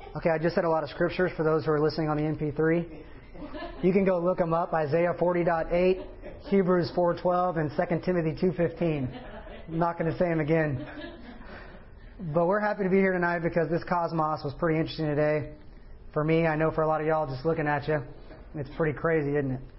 Okay, I just said a lot of scriptures for those who are listening on the MP3. You can go look them up: Isaiah 40:8, Hebrews 4:12, and 2 Timothy 2:15. I'm not going to say them again. But we're happy to be here tonight because this Cosmos was pretty interesting today. For me, I know for a lot of y'all just looking at you, it's pretty crazy, isn't it?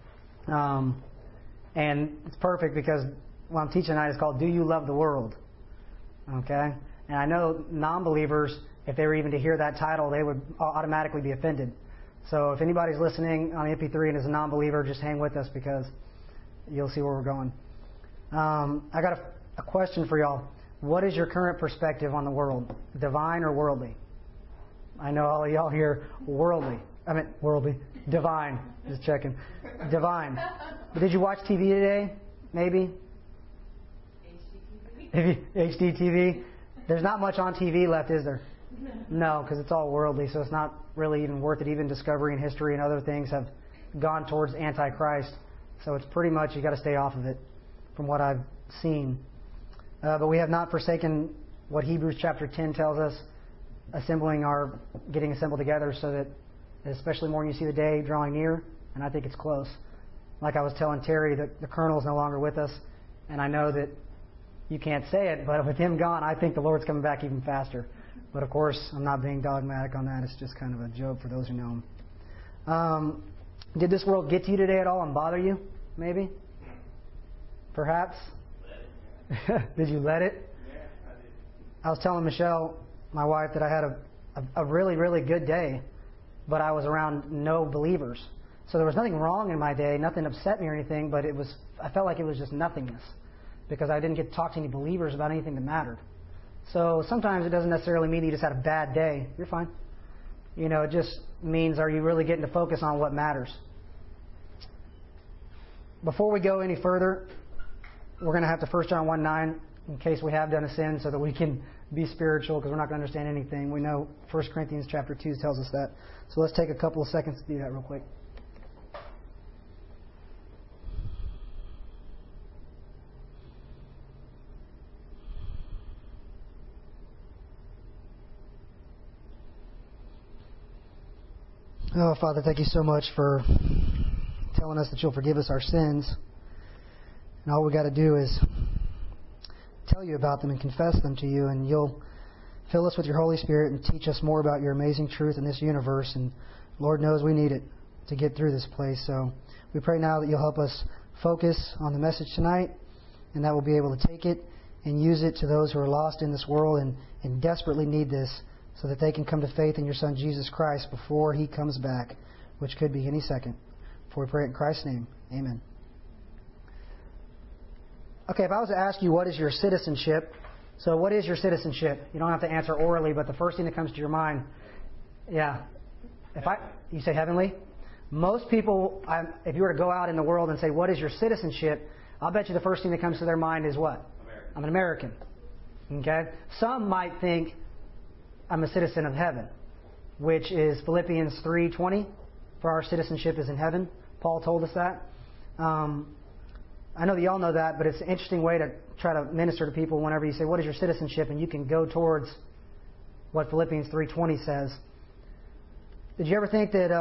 And it's perfect because what I'm teaching tonight is called Do You Love the World? Okay? And I know non-believers, if they were even to hear that title, they would automatically be offended. So if anybody's listening on the MP3 and is a non-believer, just hang with us because you'll see where we're going. I got a question for y'all. What is your current perspective on the world? Divine or worldly? I know all of y'all here, worldly. Divine. Just checking. Divine. But did you watch TV today? Maybe? HDTV. There's not much on TV left, is there? No, because it's all worldly, so it's not really even worth it. Even Discovery and History and other things have gone towards Antichrist. So it's pretty much, you got to stay off of it from what I've seen. But we have not forsaken what Hebrews chapter 10 tells us, getting assembled together so that, especially more when you see the day drawing near, and I think it's close. Like I was telling Terry, the colonel is no longer with us, and I know that you can't say it, but with him gone, I think the Lord's coming back even faster. But of course, I'm not being dogmatic on that. It's just kind of a joke for those who know him. Did this world get to you today at all and bother you? Maybe? Perhaps? Did you let it? Yeah, I did. I was telling Michelle, my wife, that I had a really, really good day, but I was around no believers. So there was nothing wrong in my day, nothing upset me or anything, but I felt like it was just nothingness because I didn't get to talk to any believers about anything that mattered. So sometimes it doesn't necessarily mean that you just had a bad day. You're fine. It just means, are you really getting to focus on what matters? Before we go any further, we're going to have to 1 John 1:9 in case we have done a sin so that we can be spiritual because we're not going to understand anything. We know 1 Corinthians chapter 2 tells us that. So let's take a couple of seconds to do that real quick. Oh, Father, thank you so much for telling us that you'll forgive us our sins. And all we got to do is tell you about them and confess them to you, and you'll fill us with your Holy Spirit and teach us more about your amazing truth in this universe. And Lord knows we need it to get through this place. So we pray now that you'll help us focus on the message tonight, and that we'll be able to take it and use it to those who are lost in this world and desperately need this, so that they can come to faith in your Son Jesus Christ before He comes back, which could be any second. For we pray it in Christ's name. Amen. Okay, if I was to ask you what is your citizenship, so what is your citizenship? You don't have to answer orally, but the first thing that comes to your mind, you say heavenly? Most people, if you were to go out in the world and say, what is your citizenship? I'll bet you the first thing that comes to their mind is what? American. I'm an American. Okay? Some might think I'm a citizen of heaven, which is Philippians 3:20. For our citizenship is in heaven. Paul told us that. I know that y'all know that, but it's an interesting way to try to minister to people whenever you say, what is your citizenship? And you can go towards what Philippians 3:20 says. Did you ever think that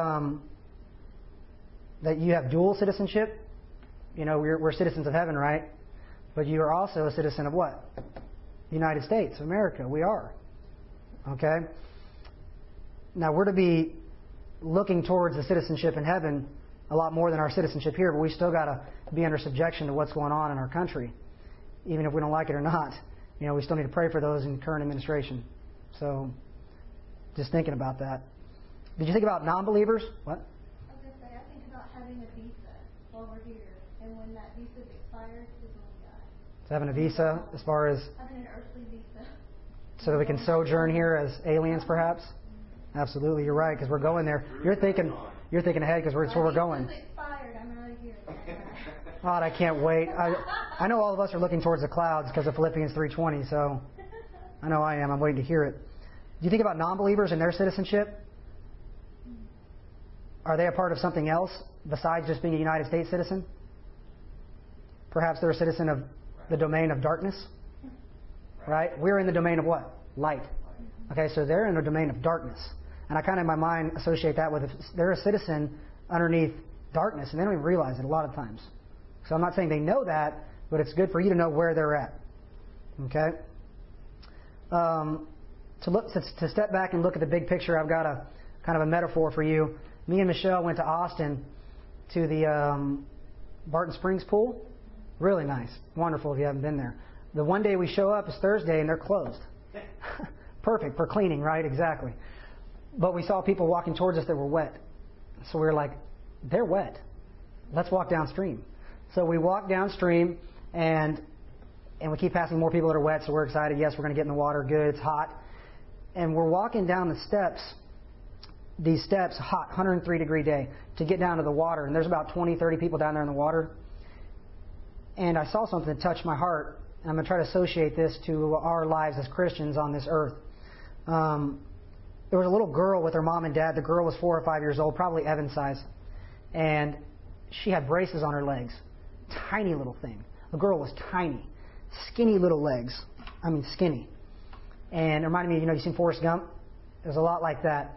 you have dual citizenship? We're citizens of heaven, right? But you are also a citizen of what? The United States of America. We are. Okay? Now, we're to be looking towards the citizenship in heaven a lot more than our citizenship here, but we still got to be under subjection to what's going on in our country, even if we don't like it or not. We still need to pray for those in current administration. So, just thinking about that. Did you think about non-believers? What? I was going to say, I think about having a visa while we're here, and when that visa expires, is when we die. So having a visa as far as... Having an earthly visa. So that we can sojourn here as aliens, perhaps? Absolutely, you're right, because we're going there. You're thinking ahead because that's where we're going. It's expired. I'm already here. God, I can't wait. I know all of us are looking towards the clouds because of Philippians 3:20, so I know I am. I'm waiting to hear it. Do you think about non-believers and their citizenship? Are they a part of something else besides just being a United States citizen? Perhaps they're a citizen of the domain of darkness? Right? We're in the domain of what? Light. Okay, so they're in the domain of darkness. And I kind of in my mind associate that with if they're a citizen underneath darkness, and they don't even realize it a lot of times. So I'm not saying they know that, but it's good for you to know where they're at. Okay? To step back and look at the big picture, I've got a kind of a metaphor for you. Me and Michelle went to Austin to the Barton Springs pool. Really nice. Wonderful if you haven't been there. The one day we show up is Thursday and they're closed. Perfect for cleaning, right? Exactly. But we saw people walking towards us that were wet. So we were like, they're wet. Let's walk downstream. So we walk downstream and we keep passing more people that are wet, so we're excited. Yes, we're going to get in the water. Good. It's hot. And we're walking down the steps, these steps, hot, 103 degree day, to get down to the water. And there's about 20, 30 people down there in the water. And I saw something that touched my heart. And I'm going to try to associate this to our lives as Christians on this earth. There was a little girl with her mom and dad. The girl was 4 or 5 years old, probably Evan's size. And she had braces on her legs. Tiny little thing. The girl was tiny. Skinny little legs. I mean, skinny. And it reminded me, you've seen Forrest Gump? It was a lot like that.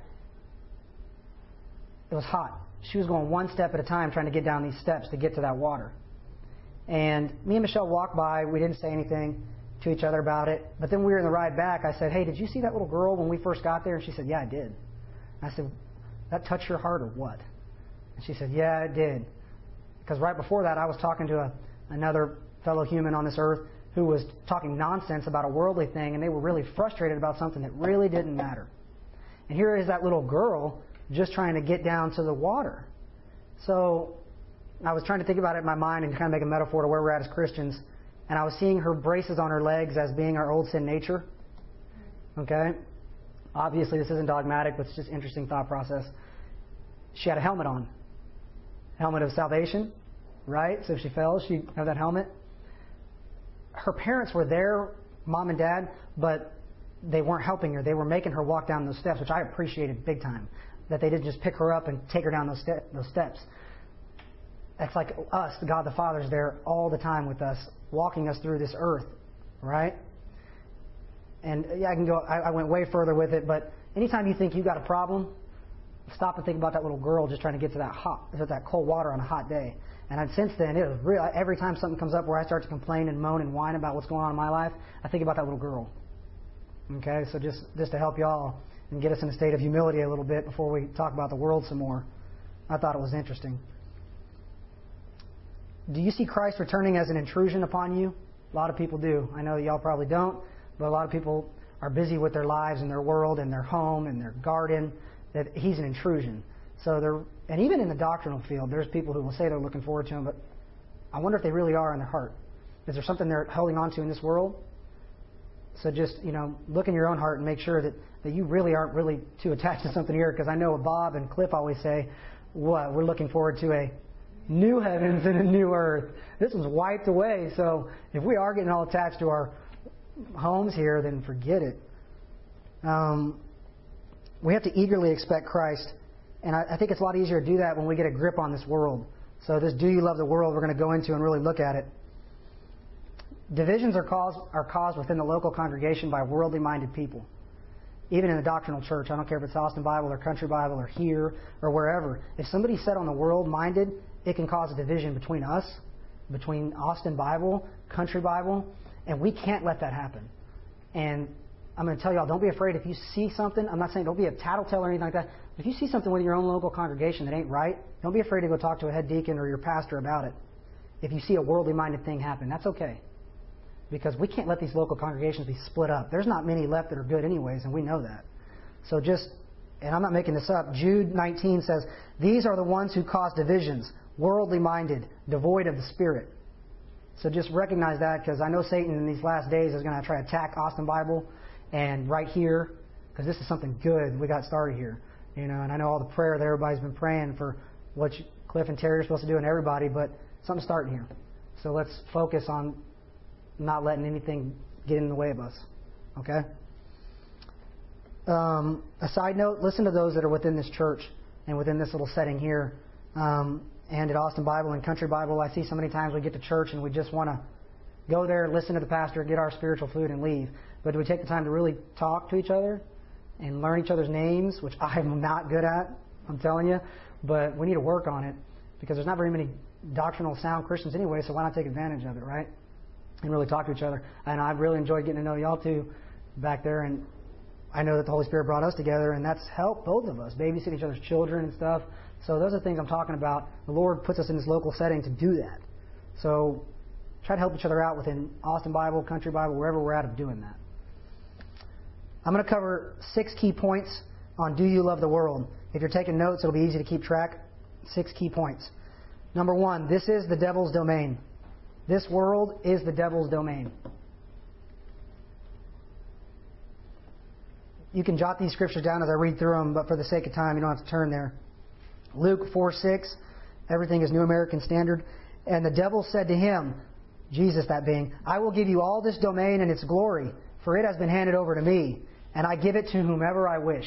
It was hot. She was going one step at a time trying to get down these steps to get to that water. And me and Michelle walked by. We didn't say anything to each other about it. But then we were in the ride back. I said, hey, did you see that little girl when we first got there? And she said, yeah, I did. And I said, that touched your heart or what? And she said, yeah, it did. Because right before that, I was talking to another fellow human on this earth who was talking nonsense about a worldly thing, and they were really frustrated about something that really didn't matter. And here is that little girl just trying to get down to the water. So I was trying to think about it in my mind and kind of make a metaphor to where we're at as Christians. And I was seeing her braces on her legs as being our old sin nature. Okay? Obviously, this isn't dogmatic, but it's just interesting thought process. She had a helmet on. Helmet of salvation, right? So if she fell, she'd have that helmet. Her parents were there, mom and dad, but they weren't helping her. They were making her walk down those steps, which I appreciated big time. That they didn't just pick her up and take her down those steps. That's like us, God the Father's there all the time with us, walking us through this earth, right? And yeah, I went way further with it, but anytime you think you got a problem, stop and think about that little girl just trying to get to that cold water on a hot day. And since then, it was real. Every time something comes up where I start to complain and moan and whine about what's going on in my life, I think about that little girl. Okay, so just to help y'all and get us in a state of humility a little bit before we talk about the world some more, I thought it was interesting. Do you see Christ returning as an intrusion upon you? A lot of people do. I know that y'all probably don't, but a lot of people are busy with their lives and their world and their home and their garden, that He's an intrusion. And even in the doctrinal field, there's people who will say they're looking forward to Him, but I wonder if they really are in their heart. Is there something they're holding on to in this world? So just, look in your own heart and make sure that you really aren't really too attached to something here, because I know Bob and Cliff always say, we're looking forward to a new heavens and a new earth. This was wiped away, so if we are getting all attached to our homes here, then forget it. We have to eagerly expect Christ. And I think it's a lot easier to do that when we get a grip on this world. So this do you love the world we're going to go into and really look at it. Divisions are caused within the local congregation by worldly minded people. Even in the doctrinal church. I don't care if it's Austin Bible or Country Bible or here or wherever. If somebody's set on the world minded, it can cause a division between us, between Austin Bible, Country Bible, and we can't let that happen. And I'm going to tell y'all, don't be afraid if you see something. I'm not saying don't be a tattletale or anything like that. If you see something with your own local congregation that ain't right, don't be afraid to go talk to a head deacon or your pastor about it. If you see a worldly minded thing happen, that's okay. Because we can't let these local congregations be split up. There's not many left that are good anyways, and we know that. So and I'm not making this up, Jude 19 says, these are the ones who cause divisions, worldly minded, devoid of the Spirit. So just recognize that, because I know Satan in these last days is going to try to attack Austin Bible and right here, because this is something good we got started here. And I know all the prayer that everybody's been praying for what Cliff and Terry are supposed to do and everybody, but something's starting here. So let's focus on not letting anything get in the way of us. Okay? A side note, listen to those that are within this church and within this little setting here. And at Austin Bible and Country Bible, I see so many times we get to church and we just want to go there, listen to the pastor, get our spiritual food and leave. But do we take the time to really talk to each other and learn each other's names, which I'm not good at, I'm telling you. But we need to work on it because there's not very many doctrinal sound Christians anyway, so why not take advantage of it, right? And really talk to each other. And I've really enjoyed getting to know y'all too back there. And I know that the Holy Spirit brought us together, and that's helped both of us, babysit each other's children and stuff. So those are the things I'm talking about. The Lord puts us in this local setting to do that. So try to help each other out within Austin Bible, Country Bible, wherever we're at of doing that. I'm going to cover 6 key points on Do You Love the World? If you're taking notes, it'll be easy to keep track. 6 key points. Number 1, this is the devil's domain. This world is the devil's domain. You can jot these scriptures down as I read through them, but for the sake of time, you don't have to turn there. Luke 4:6, everything is New American Standard. And the devil said to him, Jesus that being, I will give you all this domain and its glory, for it has been handed over to me, and I give it to whomever I wish.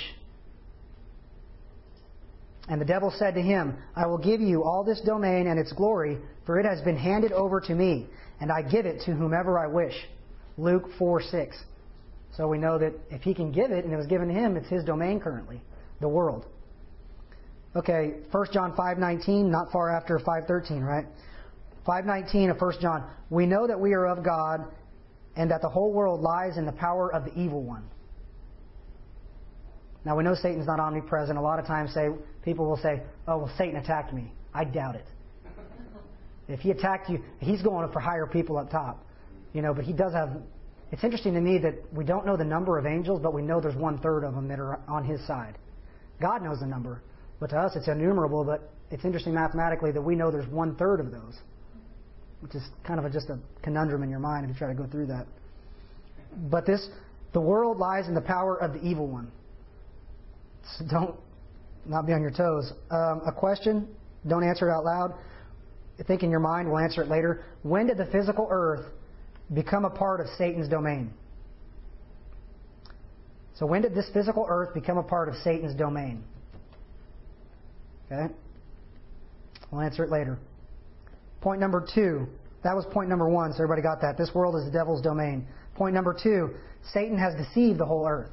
And the devil said to him, I will give you all this domain and its glory, for it has been handed over to me, and I give it to whomever I wish. Luke 4:6. So we know that if he can give it, and it was given to him, it's his domain currently, the world. Okay, 1 John 5:19, not far after 5:13, right? 5:19 of 1 John. We know that we are of God, and that the whole world lies in the power of the evil one. Now we know Satan's not omnipresent. A lot of times people will say, oh, well, Satan attacked me. I doubt it. If he attacked you, he's going for higher people up top. But he does have... It's interesting to me that we don't know the number of angels, but we know there's 1/3 of them that are on his side. God knows the number, but to us it's innumerable, but it's interesting mathematically that we know there's 1/3 of those, which is kind of just a conundrum in your mind if you try to go through that. But the world lies in the power of the evil one. So don't not be on your toes. A question, don't answer it out loud. Think in your mind, we'll answer it later. When did the physical earth become a part of Satan's domain? So when did this physical earth become a part of Satan's domain? Okay? We'll answer it later. Point number 2. That was point number 1, so everybody got that. This world is the devil's domain. Point number 2. Satan has deceived the whole earth.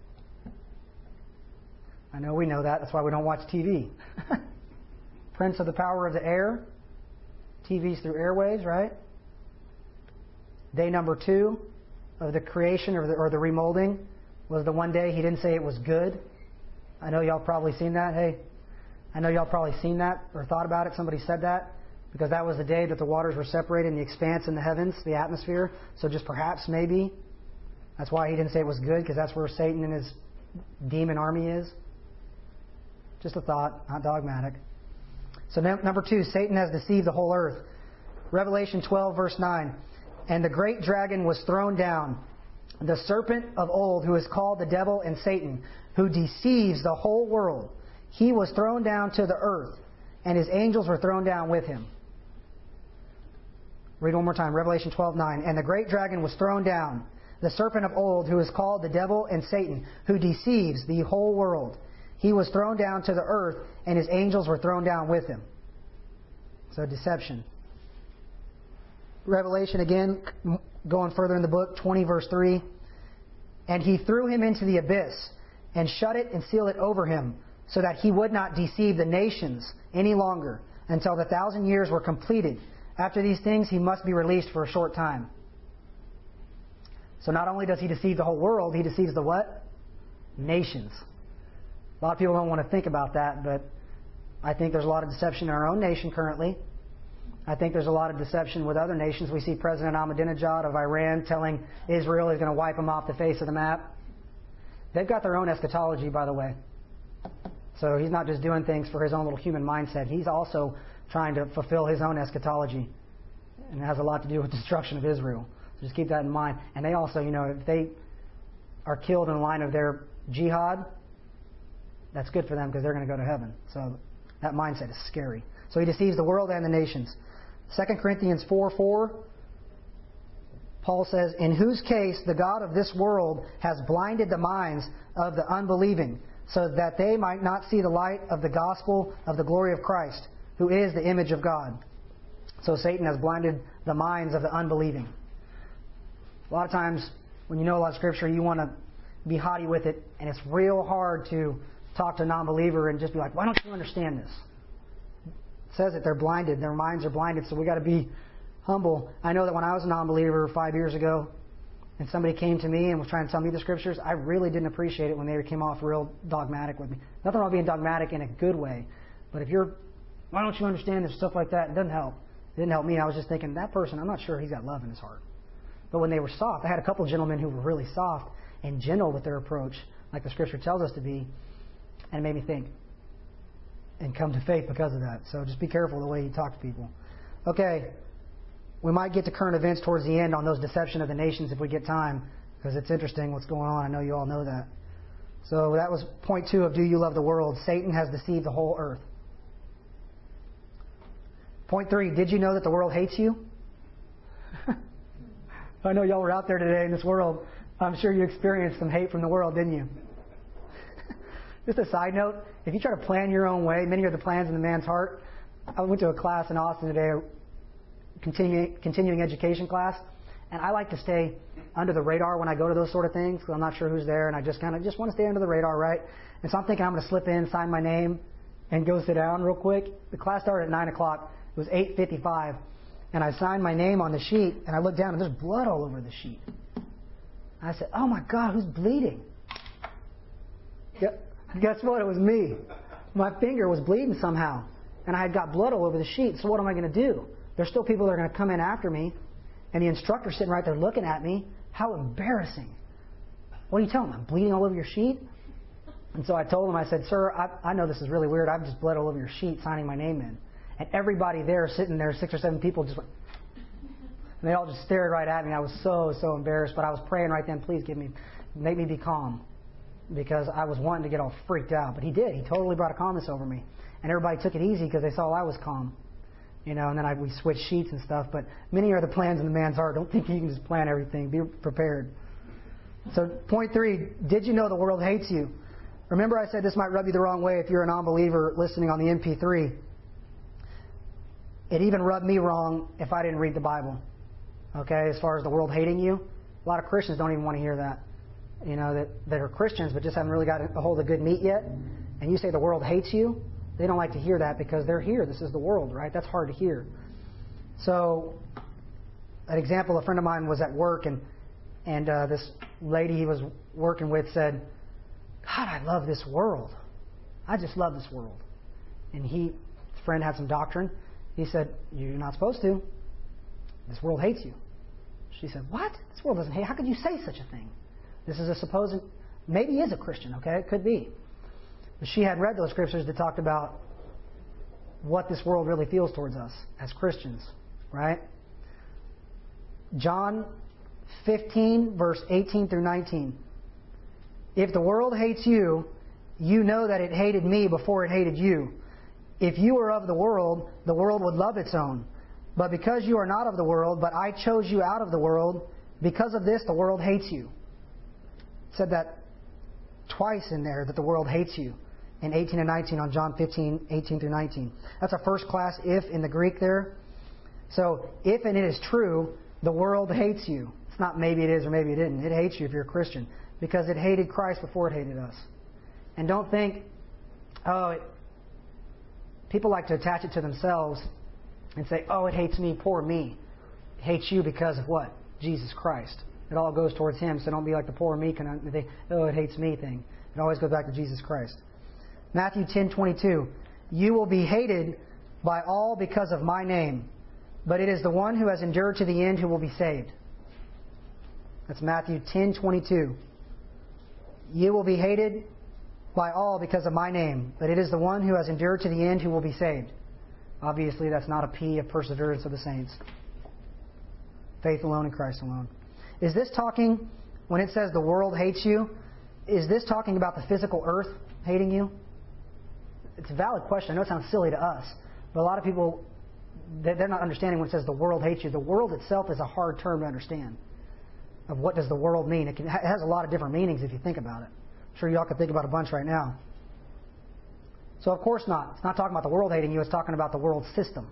I know we know that. That's why we don't watch TV. Prince of the power of the air. TV's through airwaves, right? Day number 2 of the creation or the remolding was the one day he didn't say it was good. I know y'all probably seen that. Hey, I know y'all probably seen that or thought about it. Somebody said that because that was the day that the waters were separated in the expanse in the heavens, the atmosphere. So just perhaps, maybe, that's why he didn't say it was good, because that's where Satan and his demon army is. Just a thought, not dogmatic. So number 2, Satan has deceived the whole earth. Revelation 12, verse 9. And the great dragon was thrown down, the serpent of old, who is called the devil and Satan, who deceives the whole world. He was thrown down to the earth, and his angels were thrown down with him. Read one more time, Revelation 12:9. And the great dragon was thrown down, the serpent of old, who is called the devil and Satan, who deceives the whole world. He was thrown down to the earth, and his angels were thrown down with him. So deception. Revelation again, going further in the book, 20 verse 3. And he threw him into the abyss, and shut it and sealed it over him, so that he would not deceive the nations any longer, until the 1,000 years were completed. After these things, he must be released for a short time. So not only does he deceive the whole world, he deceives the what? Nations. A lot of people don't want to think about that, but I think there's a lot of deception in our own nation currently. I think there's a lot of deception with other nations. We see President Ahmadinejad of Iran telling Israel he's going to wipe them off the face of the map. They've got their own eschatology, by the way. So he's not just doing things for his own little human mindset. He's also trying to fulfill his own eschatology. And it has a lot to do with destruction of Israel. So just keep that in mind. And they also, if they are killed in the line of their jihad, that's good for them because they're going to go to heaven. So that mindset is scary. So he deceives the world and the nations. 2 Corinthians 4:4, Paul says, in whose case the God of this world has blinded the minds of the unbelieving, so that they might not see the light of the gospel of the glory of Christ, who is the image of God. So Satan has blinded the minds of the unbelieving. A lot of times, when you know a lot of Scripture, you want to be haughty with it, and it's real hard to talk to a non-believer and just be like, why don't you understand this? It says that they're blinded, their minds are blinded, so we got to be humble. I know that when I was a non-believer 5 years ago, and somebody came to me and was trying to tell me the Scriptures, I really didn't appreciate it when they came off real dogmatic with me. Nothing wrong with being dogmatic in a good way, but if you're, why don't you understand this, stuff like that, it doesn't help. It didn't help me. I was just thinking, that person, I'm not sure he's got love in his heart. But when they were soft, I had a couple gentlemen who were really soft and gentle with their approach, like the Scripture tells us to be, and it made me think and come to faith because of that. So just be careful the way you talk to people. Okay, we might get to current events towards the end on those deception of the nations if we get time, because it's interesting what's going on. I know you all know that. So that was point 2 of Do You Love the World? Satan has deceived the whole earth. Point 3, did you know that the world hates you? I know y'all were out there today in this world. I'm sure you experienced some hate from the world, didn't you? Just a side note, if you try to plan your own way, many are the plans in the man's heart. I went to a class in Austin today, continuing education class, and I like to stay under the radar when I go to those sort of things because I'm not sure who's there, and I just want to stay under the radar, right? And so I'm thinking I'm going to slip in, sign my name, and go sit down real quick. The class started at 9 o'clock. It was 8:55, and I signed my name on the sheet, and I looked down, and there's blood all over the sheet. I said, oh my God, who's bleeding? Guess what? It was me. My finger was bleeding somehow, and I had got blood all over the sheet. So what am I going to do? There's still people that are going to come in after me, and the instructor's sitting right there looking at me. How embarrassing. What are you telling them? I'm bleeding all over your sheet? And so I told him, I said, sir, I know this is really weird. I've just bled all over your sheet signing my name in. And everybody there, sitting there, 6 or 7 people, just went, and they all just stared right at me. I was so embarrassed, but I was praying right then, please make me be calm, because I was wanting to get all freaked out. But he did. He totally brought a calmness over me. And everybody took it easy because they saw I was calm. And then we switched sheets and stuff. But many are the plans in the man's heart. Don't think you can just plan everything. Be prepared. So point 3, did you know the world hates you? Remember I said this might rub you the wrong way if you're a non-believer listening on the MP3. It even rubbed me wrong if I didn't read the Bible. Okay, as far as the world hating you. A lot of Christians don't even want to hear that. That are Christians but just haven't really got a hold of good meat yet. And you say the world hates you. They don't like to hear that because they're here. This is the world, right? That's hard to hear. So, an example, a friend of mine was at work and this lady he was working with said, God, I love this world. I just love this world. And his friend had some doctrine. He said, you're not supposed to. This world hates you. She said, what? This world doesn't hate. How could you say such a thing? This is a supposed, maybe he is a Christian, okay? It could be. But she had read those scriptures that talked about what this world really feels towards us as Christians, right? John 15, verse 18 through 19. If the world hates you, you know that it hated me before it hated you. If you were of the world would love its own. But because you are not of the world, but I chose you out of the world, because of this the world hates you. It said that twice in there, that the world hates you. In 18 and 19 on John 15, 18 through 19. That's a first class if in the Greek there. So, if and it is true, the world hates you. It's not maybe it is or maybe it didn't. It hates you if you're a Christian. Because it hated Christ before it hated us. And don't think, people like to attach it to themselves and say, it hates me, poor me. It hates you because of what? Jesus Christ. It all goes towards Him, so don't be like the poor me, it hates me thing. It always goes back to Jesus Christ. Matthew 10:22. You will be hated by all because of my name, but it is the one who has endured to the end who will be saved. That's Matthew 10:22. You will be hated by all because of my name, but it is the one who has endured to the end who will be saved. Obviously, that's not a P of perseverance of the saints. Faith alone in Christ alone. Is this talking, when it says the world hates you, is this talking about the physical earth hating you? It's a valid question. I know it sounds silly to us, but a lot of people, they're not understanding when it says the world hates you. The world itself is a hard term to understand. Of what does the world mean? It has a lot of different meanings if you think about it. I'm sure y'all can think about a bunch right now. So of course not. It's not talking about the world hating you. It's talking about the world system.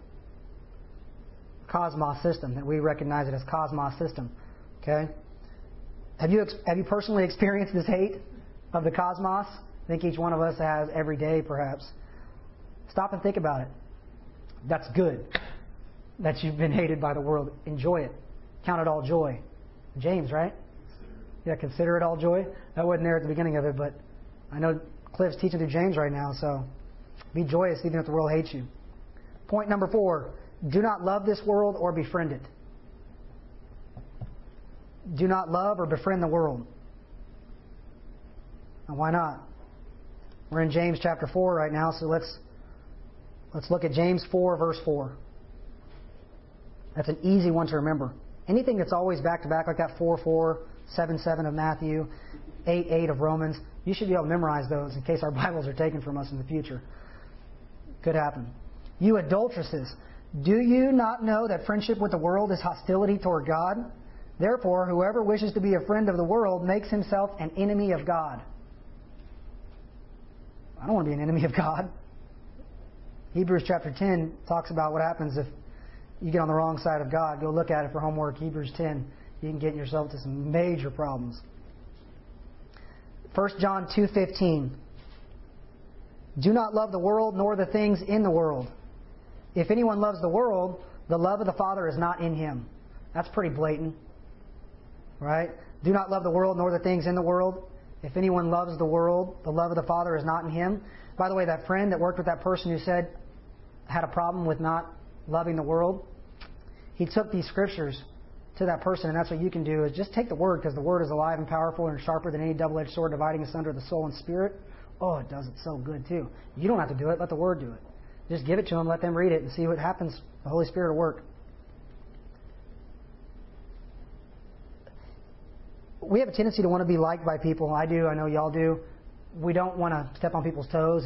Cosmos system. That we recognize it as cosmos system. Okay? Have you personally experienced this hate of the cosmos? I think each one of us has every day, perhaps. Stop and think about it. That's good that you've been hated by the world. Enjoy it. Count it all joy. James, right? Yeah, consider it all joy. That wasn't there at the beginning of it, but I know Cliff's teaching through James right now, so be joyous even if the world hates you. Point number 4, do not love this world or befriend it. Do not love or befriend the world. And why not? We're in James chapter 4 right now, so let's look at James 4, verse 4. That's an easy one to remember. Anything that's always back-to-back, like that 4:4, 7:7 of Matthew, 8:8 of Romans, you should be able to memorize those in case our Bibles are taken from us in the future. Could happen. You adulteresses, do you not know that friendship with the world is hostility toward God? Therefore, whoever wishes to be a friend of the world makes himself an enemy of God. I don't want to be an enemy of God. Hebrews chapter 10 talks about what happens if you get on the wrong side of God. Go look at it for homework. Hebrews 10. You can get yourself to some major problems. 1 John 2:15. Do not love the world nor the things in the world. If anyone loves the world, the love of the Father is not in him. That's pretty blatant. Right? Do not love the world nor the things in the world. If anyone loves the world, the love of the Father is not in him. By the way, that friend that worked with that person who said had a problem with not loving the world, he took these scriptures to that person, and that's what you can do, is just take the Word, because the Word is alive and powerful and sharper than any double-edged sword, dividing asunder the soul and spirit. Oh, it does it so good, too. You don't have to do it. Let the Word do it. Just give it to them, let them read it, and see what happens. The Holy Spirit will work. We have a tendency to want to be liked by people. I do. I know y'all do. We don't want to step on people's toes.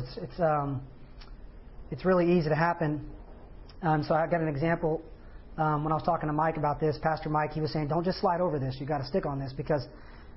It's really easy to happen. So I got an example when I was talking to Mike about this. Pastor Mike, he was saying, don't just slide over this. You've got to stick on this, because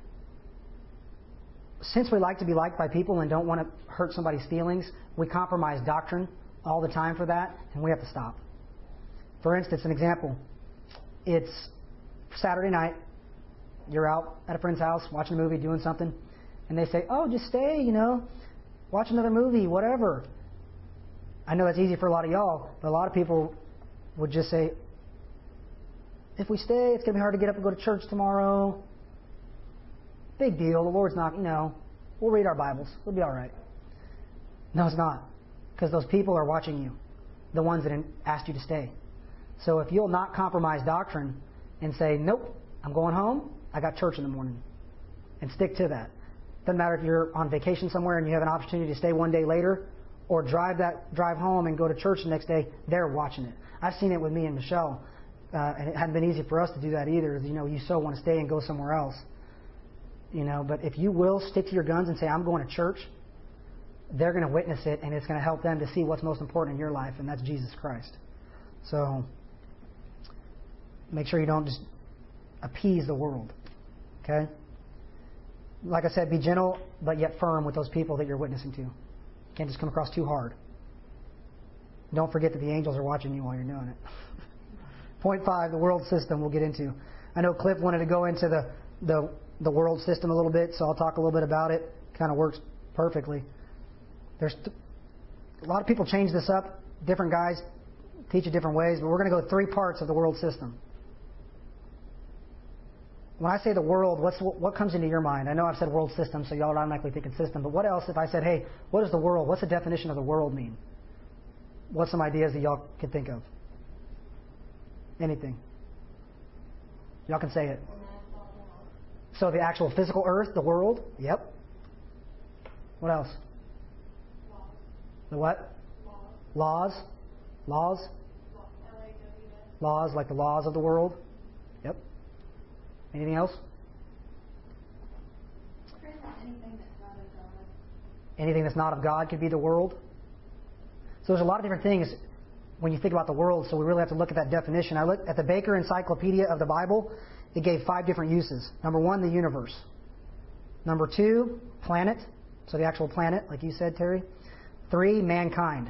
since we like to be liked by people and don't want to hurt somebody's feelings, we compromise doctrine all the time for that, and we have to stop. For instance, an example. It's Saturday night. You're out at a friend's house watching a movie, doing something, and they say, oh, just stay, watch another movie, whatever. I know it's easy for a lot of y'all, but a lot of people would just say, if we stay, it's going to be hard to get up and go to church tomorrow. Big deal. The Lord's not, we'll read our Bibles. We'll be all right. No, it's not. Because those people are watching you, the ones that asked you to stay. So if you'll not compromise doctrine and say, nope, I'm going home, I got church in the morning, and stick to that. Doesn't matter if you're on vacation somewhere and you have an opportunity to stay one day later, or drive home and go to church the next day, they're watching it. I've seen it with me and Michelle, and it hadn't been easy for us to do that either. You so want to stay and go somewhere else. But if you will stick to your guns and say, I'm going to church, they're going to witness it, and it's going to help them to see what's most important in your life, and that's Jesus Christ. So make sure you don't just appease the world. Okay? Like I said, be gentle, but yet firm with those people that you're witnessing to. Can't just come across too hard. Don't forget that the angels are watching you while you're doing it. Point 5, the world system we'll get into. I know Cliff wanted to go into the world system a little bit, so I'll talk a little bit about it. Kind of works perfectly. There's a lot of people change this up. Different guys teach it different ways, but we're going to go 3 parts of the world system. When I say the world, what comes into your mind? I know I've said world system, so y'all are automatically thinking system, but what else if I said, hey, what is the world? What's the definition of the world mean? What's some ideas that y'all could think of? Anything? Y'all can say it. So the actual physical earth, the world? Yep. What else? The what? Laws. Laws? Laws, like the laws of the world? Yep. Anything else? Anything that's not of God could be the world. So there's a lot of different things when you think about the world, so we really have to look at that definition. I looked at the Baker Encyclopedia of the Bible. It gave 5 different uses. Number 1, the universe. Number 2, planet. So the actual planet, like you said, Terry. 3, mankind.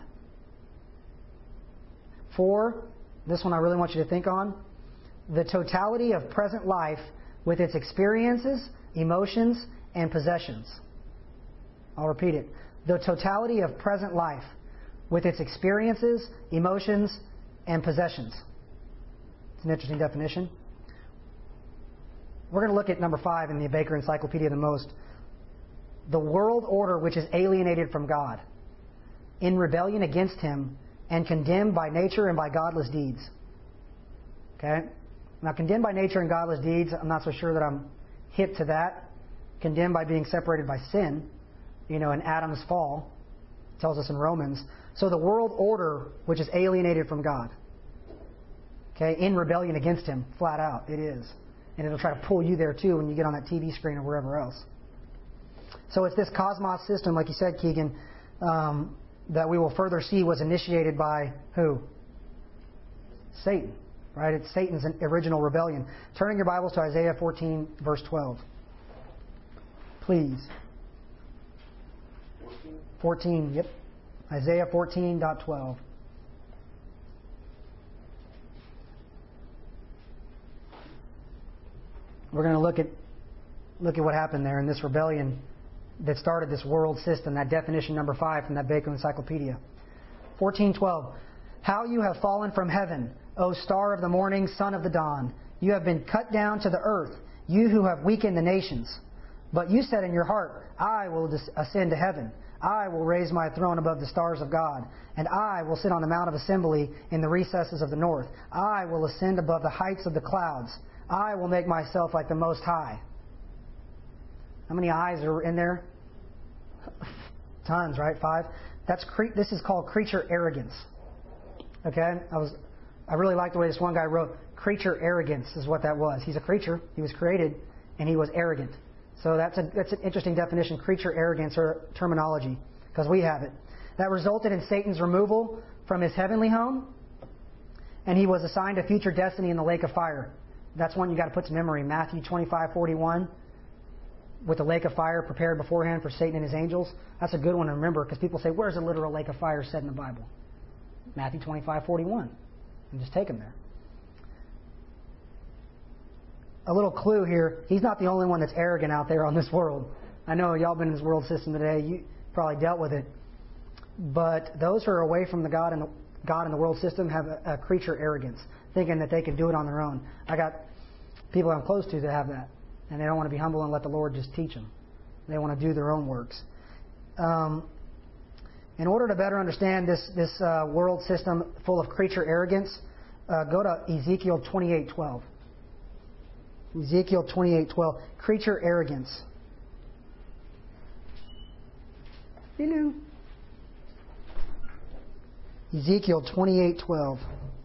4, this one I really want you to think on. The totality of present life with its experiences, emotions, and possessions. I'll repeat it. The totality of present life with its experiences, emotions, and possessions. It's an interesting definition. We're going to look at number 5 in the Baker Encyclopedia the most. The world order which is alienated from God, in rebellion against Him, and condemned by nature and by godless deeds. Okay? Now, condemned by nature and godless deeds, I'm not so sure that I'm hip to that. Condemned by being separated by sin, in Adam's fall, it tells us in Romans. So the world order which is alienated from God. Okay? In rebellion against Him, flat out, it is. And it'll try to pull you there too when you get on that TV screen or wherever else. So it's this cosmos system, like you said, Keegan, that we will further see was initiated by who? Satan. Right? It's Satan's original rebellion. Turning your Bibles to Isaiah 14, verse 12. Please. 14, yep. Isaiah 14.12. We're going to look at what happened there in this rebellion that started this world system, that definition number 5 from that Baker Encyclopedia. 14:12. How you have fallen from heaven, O star of the morning, son of the dawn. You have been cut down to the earth, you who have weakened the nations. But you said in your heart, I will ascend to heaven. I will raise my throne above the stars of God, and I will sit on the mount of assembly in the recesses of the north. I will ascend above the heights of the clouds. I will make myself like the Most High. How many eyes are in there? Tons, right? 5. This is called creature arrogance. Okay? I really like the way this one guy wrote. Creature arrogance is what that was. He's a creature. He was created, and he was arrogant. So that's an interesting definition, creature arrogance or terminology, because we have it. That resulted in Satan's removal from his heavenly home, and he was assigned a future destiny in the lake of fire. That's one you got to put to memory. Matthew 25:41, with the lake of fire prepared beforehand for Satan and his angels. That's a good one to remember, because people say, where's the literal lake of fire said in the Bible? Matthew 25:41. And just take them there. A little clue here, he's not the only one that's arrogant out there on this world. I know y'all been in this world system today. You probably dealt with it. But those who are away from the God and the world system have a creature arrogance, thinking that they can do it on their own. I got people I'm close to that have that. And they don't want to be humble and let the Lord just teach them. They want to do their own works. In order to better understand this world system full of creature arrogance, go to Ezekiel 28:12. Ezekiel 28:12. Creature arrogance. Hello. Ezekiel 28:12.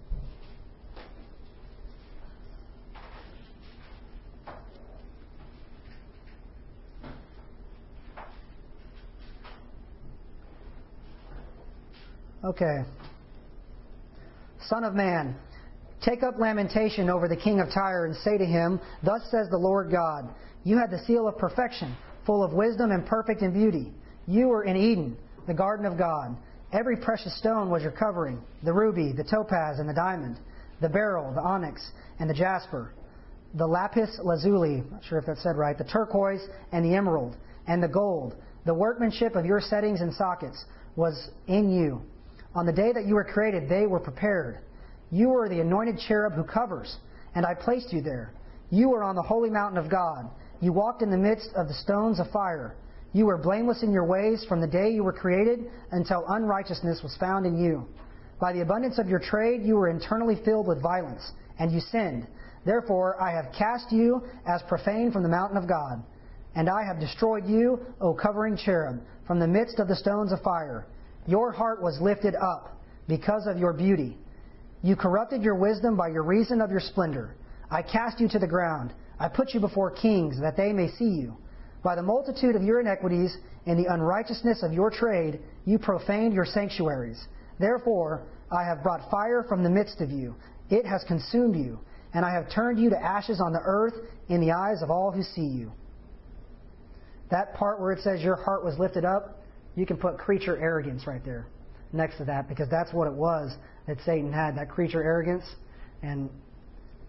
Okay. Son of man, take up lamentation over the king of Tyre and say to him, Thus says the Lord God, You had the seal of perfection, full of wisdom and perfect in beauty. You were in Eden, the garden of God. Every precious stone was your covering, the ruby, the topaz, and the diamond, the beryl, the onyx, and the jasper, the lapis lazuli, not sure if that's said right, the turquoise, and the emerald, and the gold. The workmanship of your settings and sockets was in you. On the day that you were created, they were prepared. You were the anointed cherub who covers, and I placed you there. You were on the holy mountain of God. You walked in the midst of the stones of fire. You were blameless in your ways from the day you were created until unrighteousness was found in you. By the abundance of your trade, you were internally filled with violence, and you sinned. Therefore, I have cast you as profane from the mountain of God. And I have destroyed you, O covering cherub, from the midst of the stones of fire. Your heart was lifted up because of your beauty. You corrupted your wisdom by your reason of your splendor. I cast you to the ground. I put you before kings that they may see you. By the multitude of your iniquities and the unrighteousness of your trade, you profaned your sanctuaries. Therefore, I have brought fire from the midst of you. It has consumed you, and I have turned you to ashes on the earth in the eyes of all who see you. That part where it says your heart was lifted up, you can put creature arrogance right there next to that, because that's what it was that Satan had, that creature arrogance. And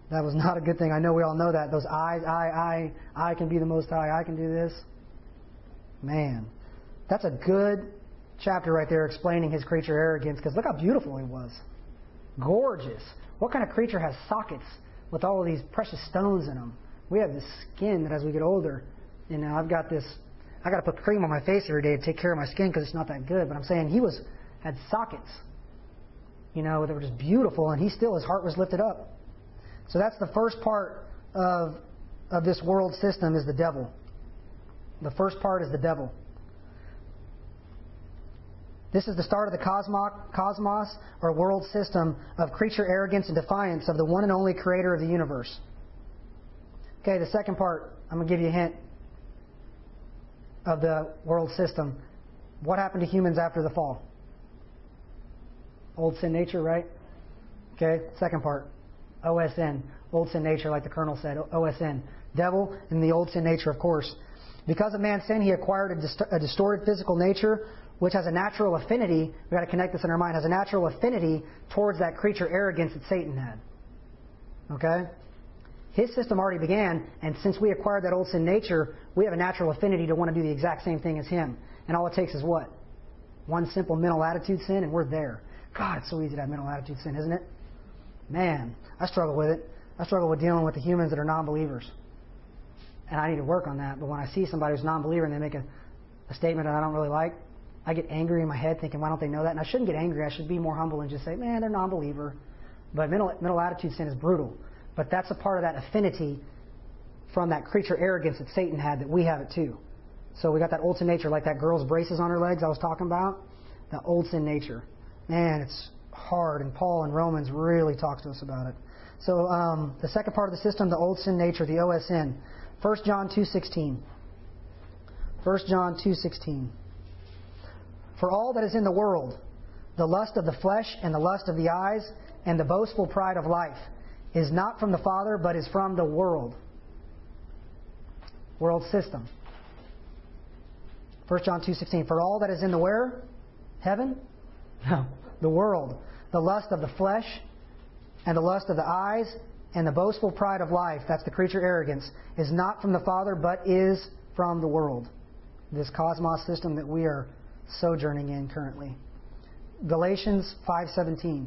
That was not a good thing. I know we all know that. Those I can be the Most High. I can do this. Man, that's a good chapter right there explaining his creature arrogance, because look how beautiful he was. Gorgeous. What kind of creature has sockets with all of these precious stones in them? We have this skin that as we get older, I've got this, I got to put cream on my face every day to take care of my skin because it's not that good. But I'm saying he had sockets, that were just beautiful, and his heart was lifted up. So that's the first part of this world system is the devil. The first part is the devil. This is the start of the cosmos, or world system, of creature arrogance and defiance of the one and only creator of the universe. Okay, the second part, I'm going to give you a hint of the world system. What happened to humans after the fall? Old sin nature, right? Okay, second part. OSN. Old sin nature, like the Colonel said. OSN. Devil and the old sin nature, of course. Because of man's sin, he acquired a distorted physical nature, which has a natural affinity, we've got to connect this in our mind, has a natural affinity towards that creature arrogance that Satan had. Okay? His system already began, and since we acquired that old sin nature, we have a natural affinity to want to do the exact same thing as him. And all it takes is what? One simple mental attitude sin, and we're there. God, it's so easy to have mental attitude sin, isn't it? Man, I struggle with it. I struggle with dealing with the humans that are non-believers. And I need to work on that. But when I see somebody who's non-believer and they make a statement that I don't really like, I get angry in my head thinking, why don't they know that? And I shouldn't get angry. I should be more humble and just say, man, they're non-believer. But mental attitude sin is brutal. But that's a part of that affinity from that creature arrogance that Satan had, that we have it too. So we got that old sin nature, like that girl's braces on her legs I was talking about. That old sin nature. Man, it's hard. And Paul in Romans really talks to us about it. So the second part of the system, the old sin nature, the OSN. 1 John 2:16. 1 John 2:16. For all that is in the world, the lust of the flesh and the lust of the eyes and the boastful pride of life is not from the Father, but is from the world. World system. 1 John 2:16. For all that is in the where? Heaven? No. The world. The lust of the flesh and the lust of the eyes and the boastful pride of life, that's the creature arrogance, is not from the Father, but is from the world. This cosmos system that we are sojourning in currently. Galatians 5:17.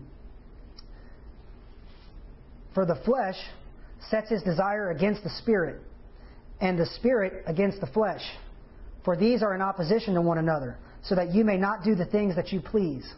For the flesh sets his desire against the Spirit, and the Spirit against the flesh. For these are in opposition to one another, so that you may not do the things that you please.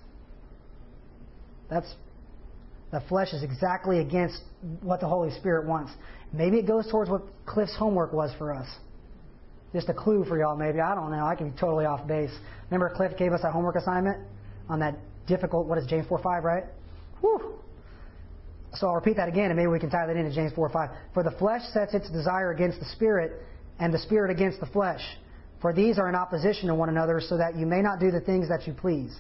The flesh is exactly against what the Holy Spirit wants. Maybe it goes towards what Cliff's homework was for us. Just a clue for y'all, maybe. I don't know. I can be totally off base. Remember Cliff gave us that homework assignment on that difficult, what is James 4:5, right? Whew. So I'll repeat that again, and maybe we can tie that into James 4:5. For the flesh sets its desire against the Spirit, and the Spirit against the flesh. For these are in opposition to one another, so that you may not do the things that you please.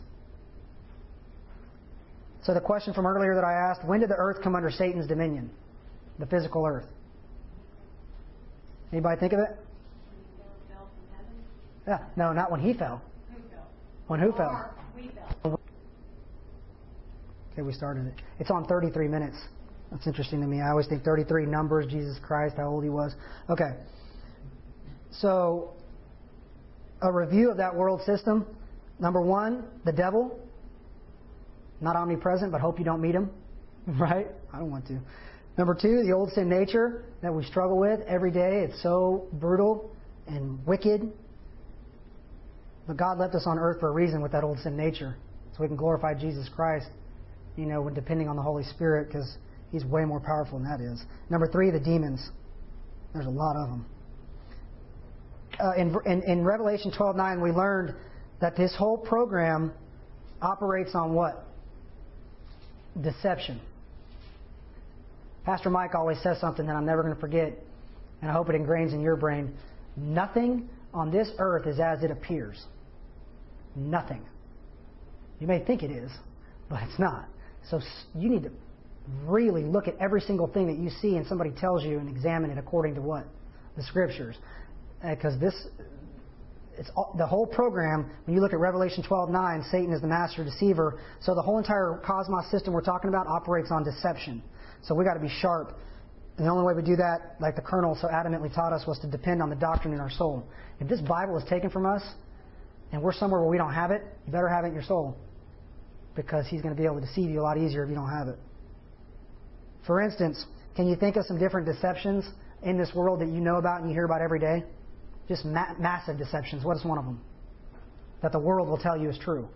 So the question from earlier that I asked, when did the earth come under Satan's dominion? The physical earth. Anybody think of it? Yeah, no, not when he fell. Who fell? When who fell? Or we fell. Okay, we started it. It's on 33 minutes. That's interesting to me. I always think 33 numbers, Jesus Christ, how old he was. Okay. So, a review of that world system. Number one, the devil. Not omnipresent, but hope you don't meet him. Right? I don't want to. Number two, the old sin nature that we struggle with every day. It's so brutal and wicked. But God left us on earth for a reason with that old sin nature. So we can glorify Jesus Christ, when depending on the Holy Spirit, because He's way more powerful than that is. Number three, the demons. There's a lot of them. In Revelation 12:9, we learned that this whole program operates on what? Deception. Pastor Mike always says something that I'm never going to forget, and I hope it ingrains in your brain. Nothing on this earth is as it appears. Nothing. You may think it is, but it's not. So you need to really look at every single thing that you see and somebody tells you and examine it according to what? The Scriptures. Because the whole program, when you look at Revelation 12:9, Satan is the master deceiver. So the whole entire cosmos system we're talking about operates on deception. So we got to be sharp And the only way we do that, like the Colonel so adamantly taught us, was to depend on the doctrine in our soul. If this Bible is taken from us, and we're somewhere where we don't have it, you better have it in your soul. Because He's going to be able to deceive you a lot easier if you don't have it. For instance, can you think of some different deceptions in this world that you know about and you hear about every day? Just massive deceptions. What is one of them? That the world will tell you is true.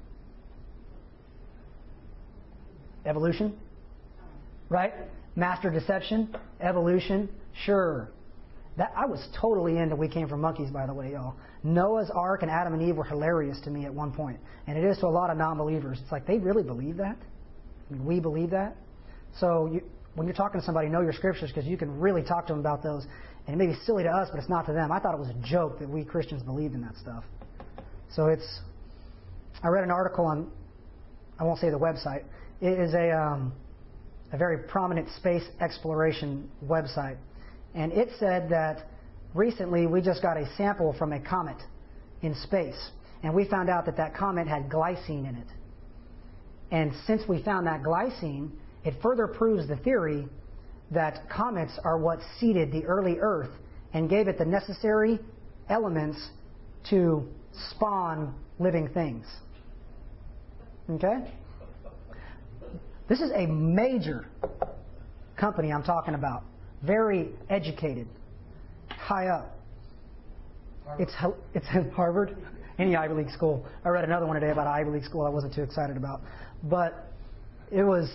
Evolution? Right? Master deception? Evolution? Sure. That I was totally into We Came from Monkeys, by the way, y'all. Noah's Ark and Adam and Eve were hilarious to me at one point. And it is to a lot of non-believers. It's like, they really believe that? I mean, we believe that? So when you're talking to somebody, know your scriptures, because you can really talk to them about those. And it may be silly to us, but it's not to them. I thought it was a joke that we Christians believed in that stuff. So I read an article on, I won't say the website. It is a very prominent space exploration website. And it said that recently we just got a sample from a comet in space. And we found out that that comet had glycine in it. And since we found that glycine, it further proves the theory that comets are what seeded the early Earth and gave it the necessary elements to spawn living things. Okay? This is a major company I'm talking about. Very educated. High up. It's in Harvard. Any Ivy League school. I read another one today about an Ivy League school I wasn't too excited about. But they were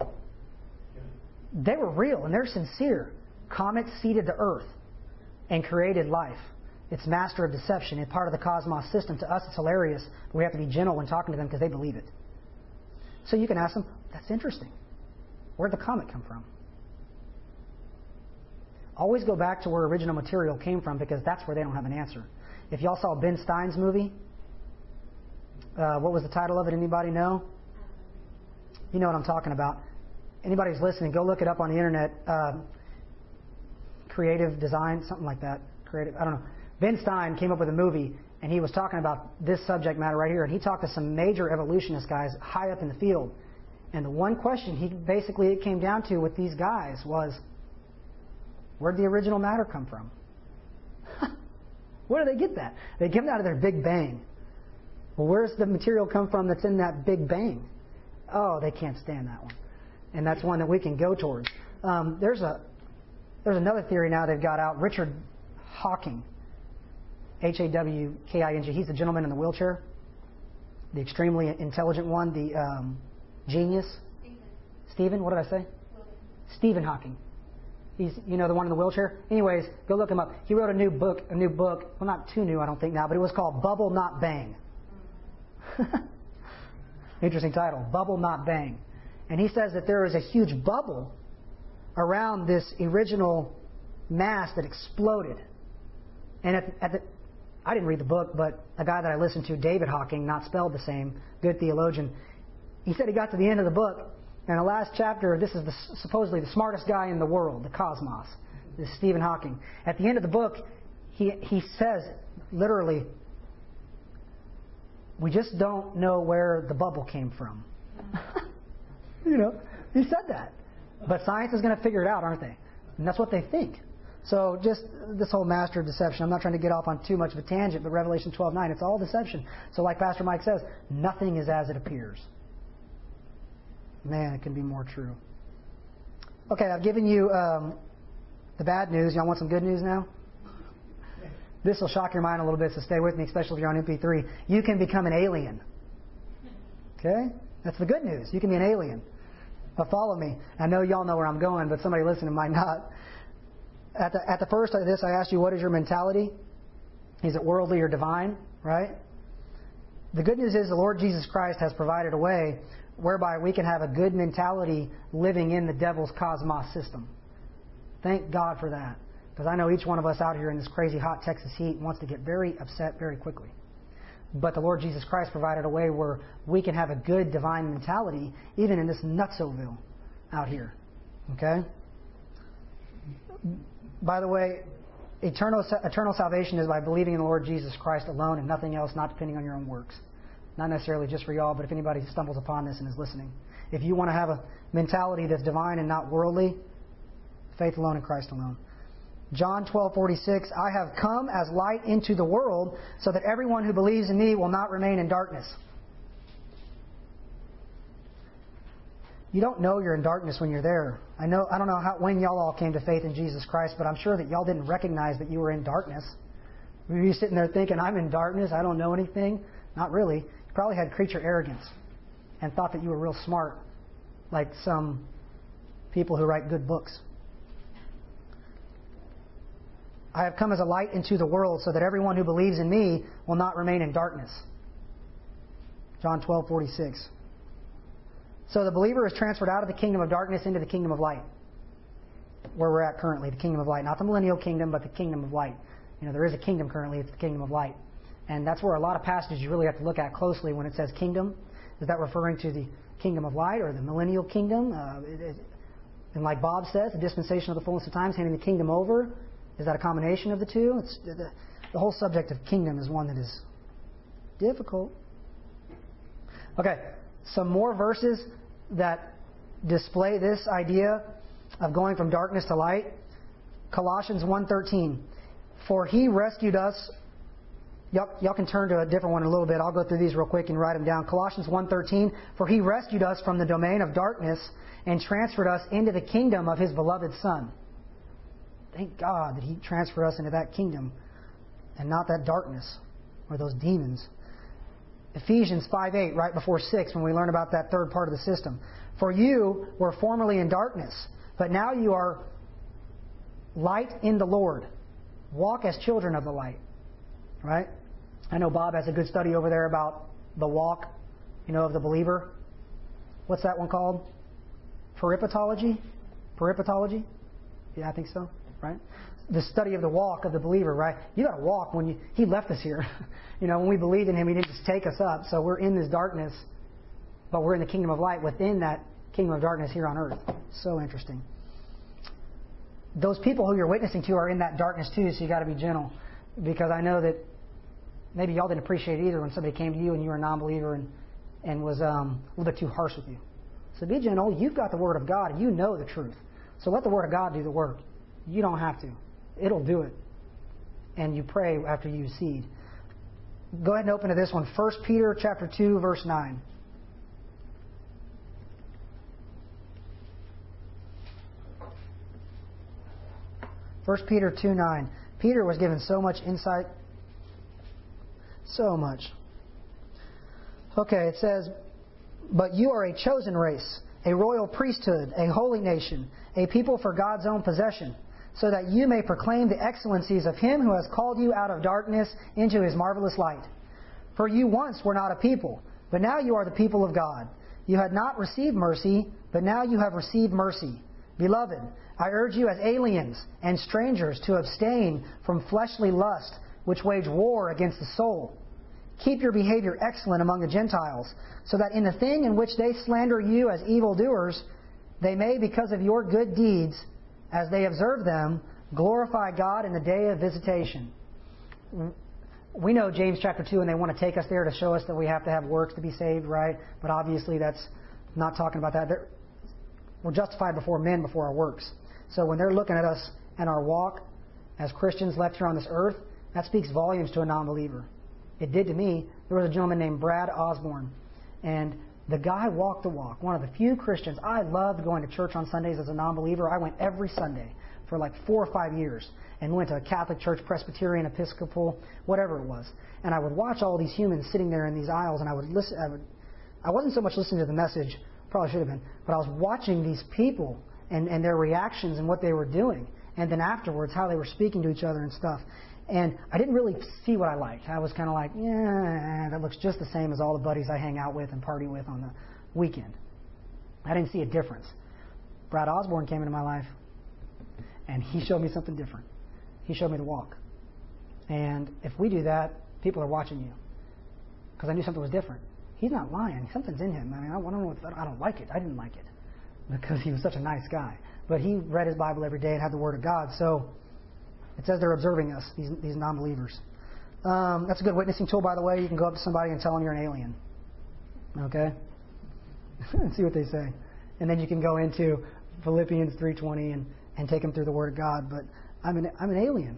real and they're sincere. Comets seeded the Earth and created life. It's master of deception. It's part of the cosmos system. To us, it's hilarious. But we have to be gentle when talking to them because they believe it. So you can ask them, that's interesting. Where'd the comet come from? Always go back to where original material came from because that's where they don't have an answer. If y'all saw Ben Stein's movie, what was the title of it? Anybody know? You know what I'm talking about. Anybody who's listening, go look it up on the internet. Creative design, something like that. Creative, I don't know. Ben Stein came up with a movie, and he was talking about this subject matter right here. And he talked to some major evolutionist guys high up in the field. And the one question it came down to with these guys was, where'd the original matter come from? Where do they get that? They get it out of their Big Bang. Well, where's the material come from that's in that Big Bang? Oh, they can't stand that one. And that's one that we can go towards. There's another theory now they've got out. Richard Hawking, Hawking. He's the gentleman in the wheelchair, the extremely intelligent one, the genius. Stephen, what did I say? Stephen Hawking. He's, the one in the wheelchair. Anyways, go look him up. He wrote a new book. Well, not too new, I don't think now, but it was called Bubble Not Bang. Interesting title, Bubble Not Bang. And he says that there is a huge bubble around this original mass that exploded. And I didn't read the book, but a guy that I listened to, David Hawking, not spelled the same, good theologian, he said he got to the end of the book, and the last chapter, this is supposedly the smartest guy in the world, the cosmos, this Stephen Hawking. At the end of the book, he says, literally, we just don't know where the bubble came from. He said that. But science is going to figure it out, aren't they? And that's what they think. So just this whole master of deception, I'm not trying to get off on too much of a tangent, but Revelation 12:9, it's all deception. So like Pastor Mike says, nothing is as it appears. Man, it can be more true. Okay, I've given you the bad news. Y'all want some good news now? This will shock your mind a little bit, so stay with me, especially if you're on MP3. You can become an alien. Okay? That's the good news. You can be an alien. But follow me. I know y'all know where I'm going, but somebody listening might not. At the first of this, I asked you, what is your mentality? Is it worldly or divine? Right? The good news is the Lord Jesus Christ has provided a way whereby we can have a good mentality living in the devil's cosmos system. Thank God for that. Because I know each one of us out here in this crazy hot Texas heat wants to get very upset very quickly. But the Lord Jesus Christ provided a way where we can have a good divine mentality even in this nutsoville out here. Okay? By the way, eternal salvation is by believing in the Lord Jesus Christ alone and nothing else, not depending on your own works. Not necessarily just for y'all, but if anybody stumbles upon this and is listening. If you want to have a mentality that's divine and not worldly, Faith alone in Christ alone. John 12:46, I have come as light into the world so that everyone who believes in me will not remain in darkness. You don't know you're in darkness when you're there. I don't know when y'all all came to faith in Jesus Christ, but I'm sure that y'all didn't recognize that you were in darkness. Were you sitting there thinking, I'm in darkness, I don't know anything? Not really. You probably had creature arrogance and thought that you were real smart, like some people who write good books. I have come as a light into the world so that everyone who believes in me will not remain in darkness. John 12:46. So the believer is transferred out of the kingdom of darkness into the kingdom of light. Where we're at currently, the kingdom of light. Not the millennial kingdom, but the kingdom of light. There is a kingdom currently, it's the kingdom of light. And that's where a lot of passages you really have to look at closely when it says kingdom. Is that referring to the kingdom of light or the millennial kingdom? And like Bob says, the dispensation of the fullness of times, handing the kingdom over. Is that a combination of the two? The whole subject of kingdom is one that is difficult. Okay, some more verses that display this idea of going from darkness to light. Colossians 1:13. For he rescued us. Y'all can turn to a different one in a little bit. I'll go through these real quick and write them down. Colossians 1:13. For he rescued us from the domain of darkness and transferred us into the kingdom of his beloved Son. Thank God that he transferred us into that kingdom and not that darkness or those demons. Ephesians 5:8, right before 6, when we learn about that third part of the system. For you were formerly in darkness, but now you are light in the Lord. Walk as children of the light. Right? I know Bob has a good study over there about the walk, of the believer. What's that one called? Peripatology? Peripatology? Yeah, I think so. Right? The study of the walk of the believer, right? You got to walk when he left us here. When we believed in him, he didn't just take us up. So we're in this darkness, but we're in the kingdom of light within that kingdom of darkness here on earth. So interesting. Those people who you're witnessing to are in that darkness too, so you got to be gentle. Because I know that maybe y'all didn't appreciate it either when somebody came to you and you were a non-believer and was a little bit too harsh with you. So be gentle. You've got the Word of God and you know the truth. So let the Word of God do the work. You don't have to. It'll do it. And you pray after you seed. Go ahead and open to this one. 1 Peter chapter 2, verse 9. First Peter 2:9. Peter was given so much insight. So much. Okay, it says, but you are a chosen race, a royal priesthood, a holy nation, a people for God's own possession, so that you may proclaim the excellencies of Him who has called you out of darkness into His marvelous light. For you once were not a people, but now you are the people of God. You had not received mercy, but now you have received mercy. Beloved, I urge you as aliens and strangers to abstain from fleshly lust, which wage war against the soul. Keep your behavior excellent among the Gentiles, so that in the thing in which they slander you as evildoers, they may, because of your good deeds, as they observe them, glorify God in the day of visitation. We know James chapter 2, and they want to take us there to show us that we have to have works to be saved, right? But obviously that's not talking about that. We're justified before men before our works. So when they're looking at us and our walk as Christians left here on this earth, that speaks volumes to a non-believer. It did to me. There was a gentleman named Brad Osborne, and the guy walked the walk. One of the few Christians. I loved going to church on Sundays as a non-believer. I went every Sunday for like 4 or 5 years and went to a Catholic church, Presbyterian, Episcopal, whatever it was. And I would watch all these humans sitting there in these aisles, and I would listen. I wasn't so much listening to the message, probably should have been, but I was watching these people and their reactions and what they were doing. And then afterwards, how they were speaking to each other and stuff. And I didn't really see what I liked. I was kind of like, yeah, that looks just the same as all the buddies I hang out with and party with on the weekend. I didn't see a difference. Brad Osborne came into my life, and he showed me something different. He showed me the walk. And if we do that, people are watching you. Because I knew something was different. He's not lying. Something's in him. I mean, I don't know. I don't like it. I didn't like it because he was such a nice guy. But he read his Bible every day and had the Word of God. So it says they're observing us, these non-believers. That's a good witnessing tool, by the way. You can go up to somebody and tell them you're an alien. Okay? And see what they say. And then you can go into Philippians 3:20 and take them through the Word of God. But I'm an alien.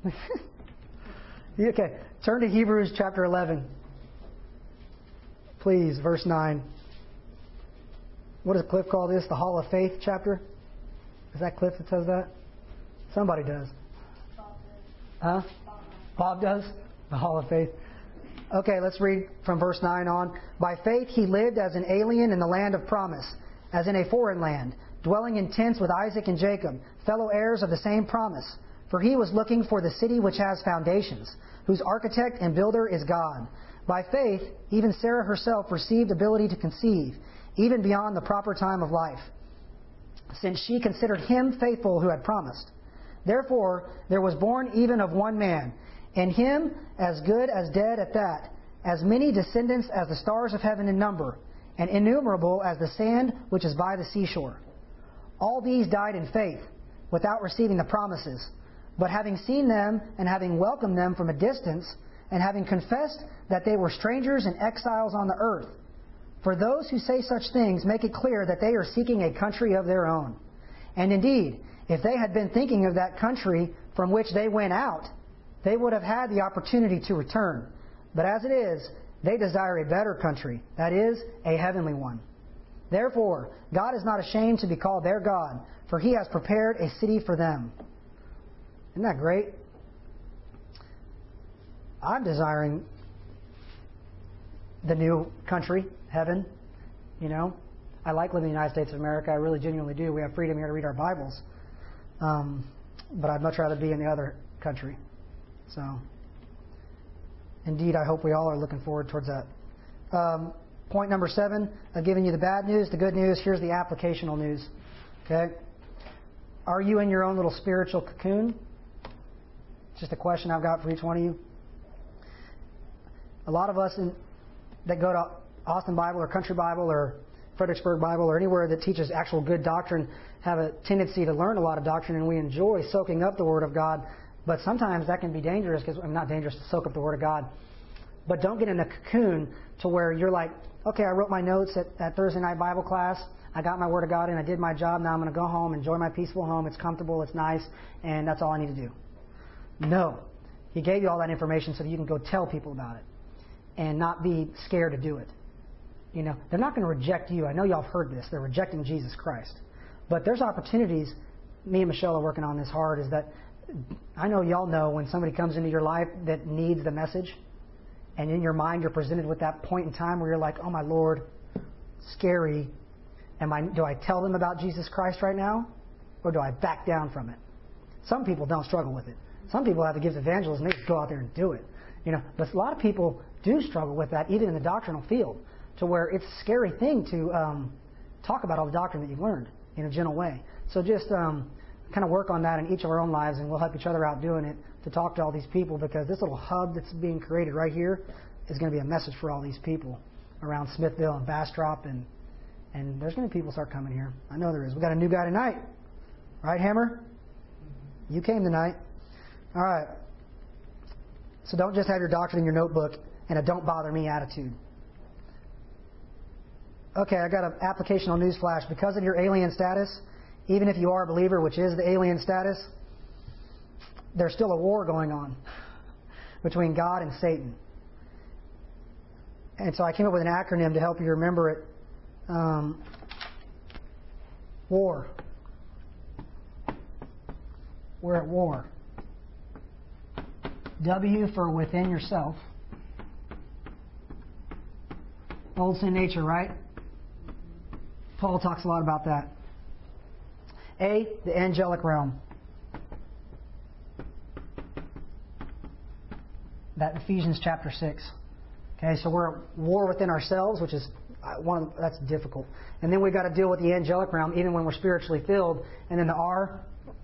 Okay, turn to Hebrews chapter 11. Please, verse 9. What does Cliff call this? The Hall of Faith chapter? Is that Cliff that says that? Somebody does. Huh? Bob does? The Hall of Faith. Okay, let's read from verse 9 on. By faith he lived as an alien in the land of promise, as in a foreign land, dwelling in tents with Isaac and Jacob, fellow heirs of the same promise. For he was looking for the city which has foundations, whose architect and builder is God. By faith, even Sarah herself received ability to conceive, even beyond the proper time of life, since she considered him faithful who had promised. Therefore, there was born even of one man, and him as good as dead at that, as many descendants as the stars of heaven in number, and innumerable as the sand which is by the seashore. All these died in faith, without receiving the promises, but having seen them and having welcomed them from a distance, and having confessed that they were strangers and exiles on the earth. For those who say such things make it clear that they are seeking a country of their own. And indeed, if they had been thinking of that country from which they went out, they would have had the opportunity to return. But as it is, they desire a better country, that is, a heavenly one. Therefore, God is not ashamed to be called their God, for He has prepared a city for them. Isn't that great? I'm desiring the new country, heaven. You know, I like living in the United States of America. I really genuinely do. We have freedom here to read our Bibles. But I'd much rather be in the other country. So, indeed, I hope we all are looking forward towards that. Point number 7, I've given you the bad news, the good news. Here's the applicational news. Okay? Are you in your own little spiritual cocoon? It's just a question I've got for each one of you. A lot of us that go to Austin Bible or Country Bible or Fredericksburg Bible or anywhere that teaches actual good doctrine have a tendency to learn a lot of doctrine, and we enjoy soaking up the Word of God. But sometimes that can be dangerous, because I'm not dangerous to soak up the Word of God. But don't get in a cocoon to where you're like, okay, I wrote my notes at Thursday night Bible class. I got my Word of God in. I did my job. Now I'm going to go home, enjoy my peaceful home. It's comfortable. It's nice. And that's all I need to do. No. He gave you all that information so that you can go tell people about it and not be scared to do it. You know, they're not going to reject you. I know y'all have heard this. They're rejecting Jesus Christ. But there's opportunities. Me and Michelle are working on this hard, is that I know y'all know when somebody comes into your life that needs the message, and in your mind you're presented with that point in time where you're like, oh my Lord, scary. Do I tell them about Jesus Christ right now? Or do I back down from it? Some people don't struggle with it. Some people have the gift of evangelism, they just go out there and do it. You know, but a lot of people do struggle with that, even in the doctrinal field, to where it's a scary thing to talk about all the doctrine that you've learned in a gentle way. So just kind of work on that in each of our own lives, and we'll help each other out doing it to talk to all these people, because this little hub that's being created right here is going to be a message for all these people around Smithville and Bastrop, and there's going to be people start coming here. I know there is. We got a new guy tonight. Right, Hammer? You came tonight. All right. So don't just have your doctrine in your notebook and a don't bother me attitude. Okay, I got an applicational news flash. Because of your alien status, even if you are a believer, which is the alien status, there's still a war going on between God and Satan. And so I came up with an acronym to help you remember it. War. We're at war. W for within yourself. Old sin nature, right? Paul talks a lot about that. A, the angelic realm. That Ephesians chapter 6. Okay, so we're at war within ourselves, which is that's difficult. And then we've got to deal with the angelic realm, even when we're spiritually filled. And then the R,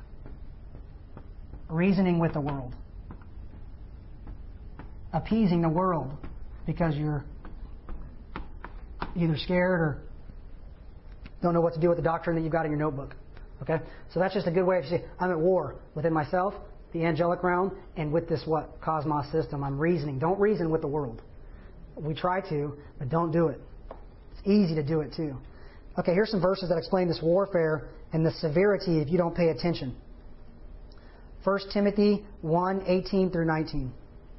reasoning with the world. Appeasing the world because you're either scared or don't know what to do with the doctrine that you've got in your notebook. Okay? So that's just a good way of saying, I'm at war within myself, the angelic realm, and with this cosmos system. I'm reasoning. Don't reason with the world. We try to, but don't do it. It's easy to do it too. Okay, here's some verses that explain this warfare and the severity if you don't pay attention. 1 Timothy 1:18 through 19.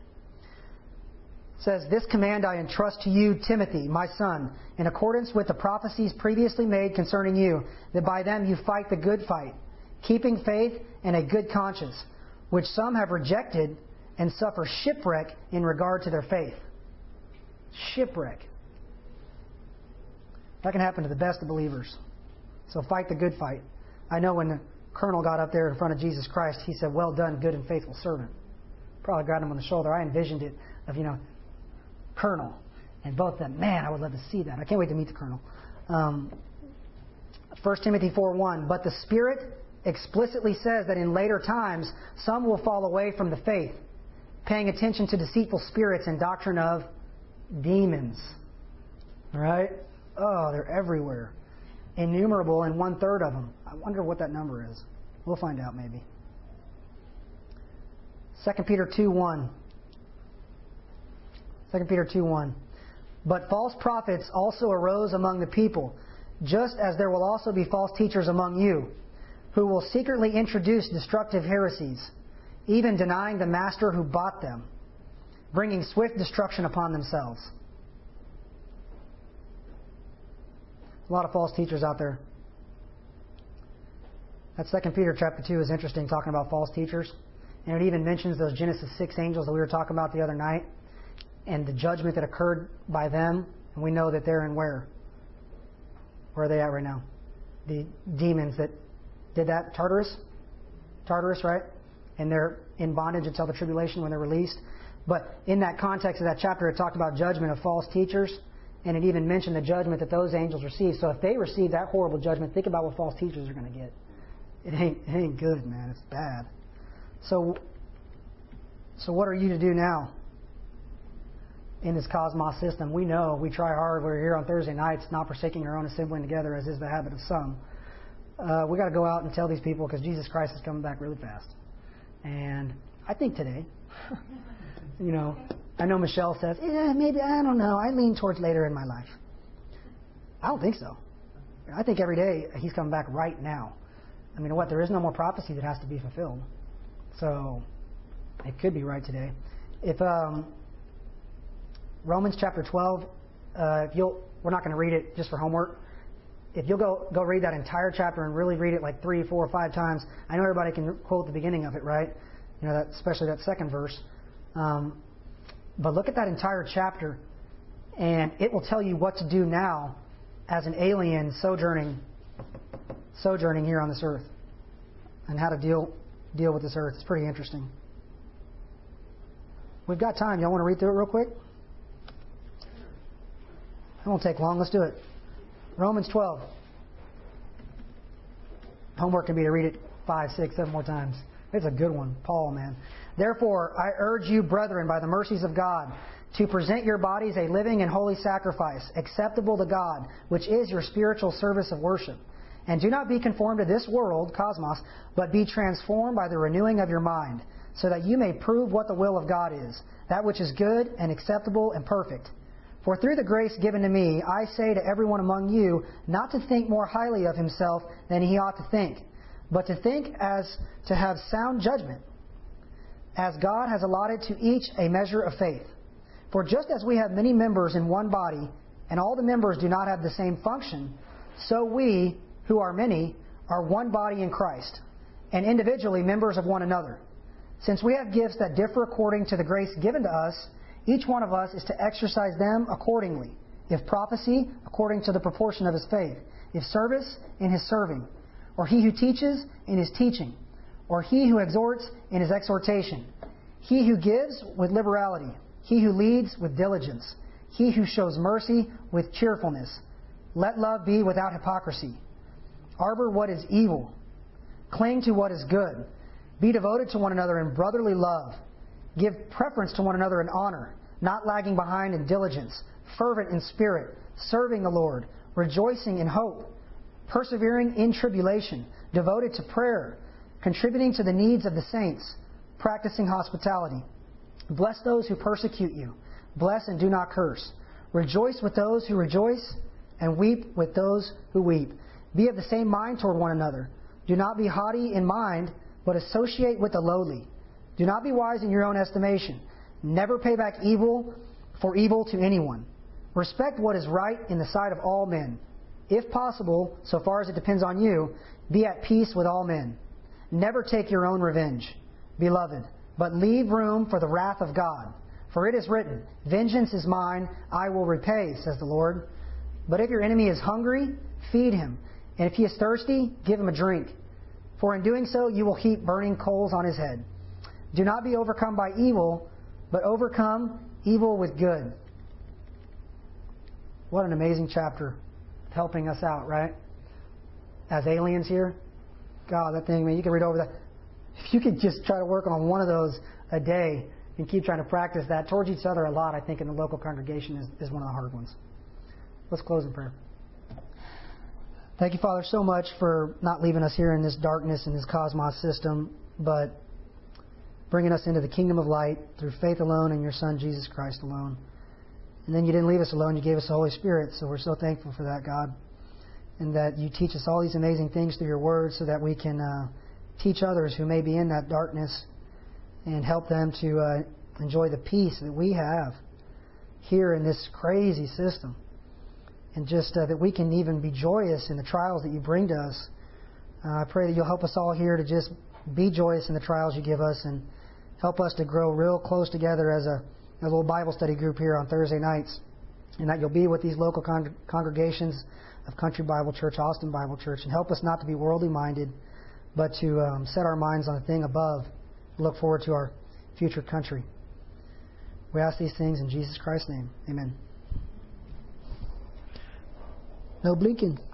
It says, "This command I entrust to you, Timothy, my son, in accordance with the prophecies previously made concerning you, that by them you fight the good fight, keeping faith and a good conscience, which some have rejected and suffer shipwreck in regard to their faith." Shipwreck. That can happen to the best of believers. So fight the good fight. I know when the colonel got up there in front of Jesus Christ, he said, "Well done, good and faithful servant." Probably grabbed him on the shoulder. I envisioned it of, colonel. And both of them, man, I would love to see that. I can't wait to meet the colonel. 1 Timothy 4:1, "But the Spirit explicitly says that in later times some will fall away from the faith, paying attention to deceitful spirits and doctrine of demons." All right? Oh, they're everywhere. Innumerable, and 1/3 of them. I wonder what that number is. We'll find out maybe. 2 Peter 2:1. 2 Peter 2:1. "But false prophets also arose among the people, just as there will also be false teachers among you, who will secretly introduce destructive heresies, even denying the master who bought them, bringing swift destruction upon themselves." A lot of false teachers out there. That 2 Peter chapter 2 is interesting, talking about false teachers. And it even mentions those Genesis 6 angels that we were talking about the other night, and the judgment that occurred by them. And we know that they're in where? Where are they at right now? The demons that did that, Tartarus, right? And they're in bondage until the tribulation when they're released. But in that context of that chapter, it talked about judgment of false teachers. And it even mentioned the judgment that those angels received. So if they receive that horrible judgment, think about what false teachers are going to get. It ain't good, man. It's bad. So what are you to do now in this cosmos system? We know we try hard. We're here on Thursday nights, not forsaking our own assembling together, as is the habit of some. We got to go out and tell these people, because Jesus Christ is coming back really fast. And I think today, I know Michelle says, "Yeah, maybe, I don't know. I lean towards later in my life." I don't think so. I think every day He's coming back right now. I mean, there is no more prophecy that has to be fulfilled. So it could be right today. If Romans chapter 12, we're not going to read it just for homework. If you'll go read that entire chapter and really read it like 3, 4, or 5 times, I know everybody can quote the beginning of it, right? Especially that second verse. But look at that entire chapter, and it will tell you what to do now as an alien sojourning here on this earth, and how to deal with this earth. It's pretty interesting. We've got time. Y'all want to read through it real quick? It won't take long. Let's do it. Romans 12. Homework can be to read it 5, 6, 7 more times. It's a good one. Paul, man. "Therefore, I urge you, brethren, by the mercies of God, to present your bodies a living and holy sacrifice, acceptable to God, which is your spiritual service of worship. And do not be conformed to this world," cosmos, "but be transformed by the renewing of your mind, so that you may prove what the will of God is, that which is good and acceptable and perfect. For through the grace given to me, I say to everyone among you, not to think more highly of himself than he ought to think, but to think as to have sound judgment, as God has allotted to each a measure of faith. For just as we have many members in one body, and all the members do not have the same function, so we, who are many, are one body in Christ, and individually members of one another. Since we have gifts that differ according to the grace given to us, each one of us is to exercise them accordingly. If prophecy, according to the proportion of his faith. If service, in his serving. Or he who teaches, in his teaching. Or he who exhorts, in his exhortation. He who gives, with liberality. He who leads, with diligence. He who shows mercy, with cheerfulness. Let love be without hypocrisy. Arbor what is evil. Cling to what is good. Be devoted to one another in brotherly love. Give preference to one another in honor, not lagging behind in diligence, fervent in spirit, serving the Lord, rejoicing in hope, persevering in tribulation, devoted to prayer, contributing to the needs of the saints, practicing hospitality. Bless those who persecute you. Bless and do not curse. Rejoice with those who rejoice, and weep with those who weep. Be of the same mind toward one another. Do not be haughty in mind, but associate with the lowly. Do not be wise in your own estimation. Never pay back evil for evil to anyone. Respect what is right in the sight of all men. If possible, so far as it depends on you, be at peace with all men. Never take your own revenge, beloved, but leave room for the wrath of God. For it is written, "Vengeance is mine, I will repay," says the Lord. But if your enemy is hungry, feed him. And if he is thirsty, give him a drink. For in doing so, you will heap burning coals on his head. Do not be overcome by evil, but overcome evil with good. What an amazing chapter, helping us out, right? As aliens here. God, that thing, man, you can read over that. If you could just try to work on one of those a day and keep trying to practice that towards each other a lot, I think in the local congregation is one of the hard ones. Let's close in prayer. Thank you, Father, so much for not leaving us here in this darkness in this cosmos system, but bringing us into the kingdom of light through faith alone in your Son, Jesus Christ alone. And then you didn't leave us alone. You gave us the Holy Spirit, so we're so thankful for that, God. And that you teach us all these amazing things through your word so that we can teach others who may be in that darkness and help them to enjoy the peace that we have here in this crazy system. And just that we can even be joyous in the trials that you bring to us. I pray that you'll help us all here to just be joyous in the trials you give us and help us to grow real close together as a little Bible study group here on Thursday nights. And that you'll be with these local congregations of Country Bible Church, Austin Bible Church, and help us not to be worldly minded, but to set our minds on the thing above, look forward to our future country. We ask these things in Jesus Christ's name. Amen. No blinking.